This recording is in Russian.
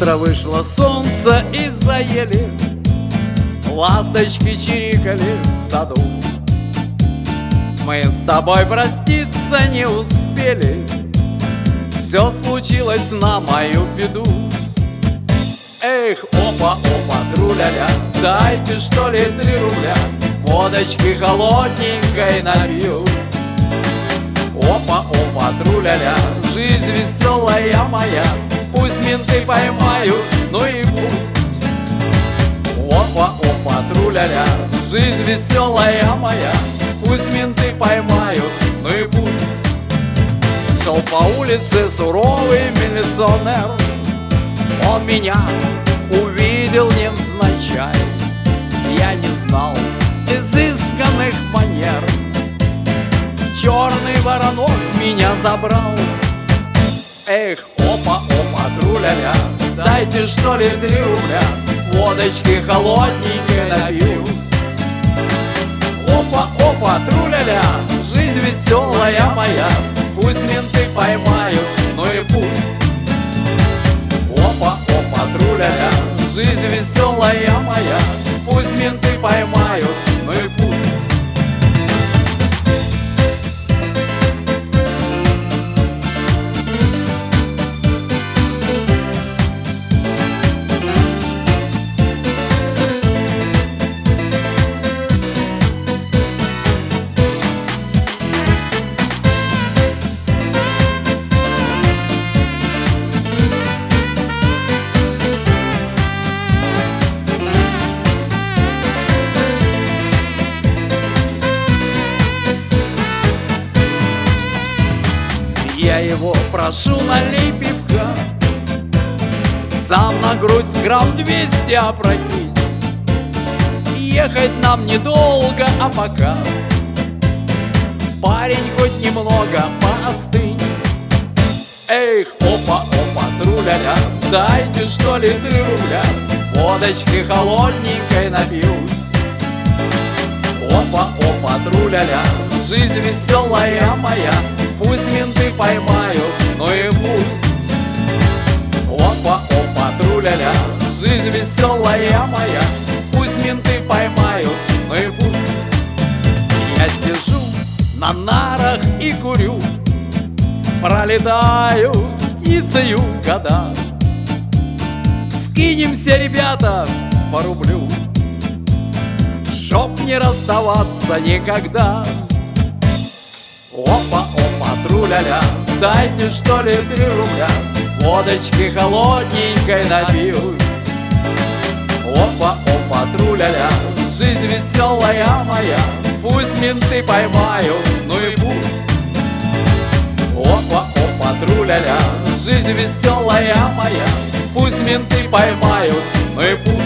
Быстро вышло солнце из-за ели, ласточки чирикали в саду. Мы с тобой проститься не успели, все случилось на мою беду. Эх, опа-опа, тру-ля-ля, дайте что ли 3 рубля, водочки холодненькой напьюсь. Опа-опа, тру-ля-ля, жизнь веселая моя, пусть менты поймают, ну и пусть. Опа-опа, тру-ля-ля, жизнь веселая моя, пусть менты поймают, ну и пусть. Шел по улице суровый милиционер, он меня увидел невзначай. Я не знал изысканных манер, черный воронок меня забрал. Эх, опа-опа, тру-ля-ля, дайте что ли 3 рубля, водочки холодненькой напьюсь. Опа-опа, тру-ля-ля, жизнь веселая моя, пусть менты поймают, ну и пусть. Опа-опа, тру-ля-ля, жизнь веселая моя, пусть менты поймают, ну и пусть. Я его прошу, налей пивка, сам на грудь грамм 200 опрокинь. Ехать нам недолго, а пока парень хоть немного поостынь. Эх, опа-опа, тру-ля-ля, дайте что ли 3 рубля, водочки холодненькой напьюсь. Опа-опа, тру-ля-ля, жизнь веселая моя, пусть менты поймают, ну и пусть. Опа-опа, тру-ля-ля, жизнь веселая моя, пусть менты поймают, ну и пусть. Я сижу на нарах и курю, пролетают птицею года. Скинемся, ребята, по рублю, чтоб не расставаться никогда. Опа-опа, тру-ля-ля, дайте что ли 3 рубля, водочки холодненькой напьюсь. Опа-опа, тру-ля-ля, жизнь веселая моя, пусть менты поймают, ну и пусть. Опа-опа, тру-ля-ля, жизнь веселая моя, пусть менты поймают, ну и пусть.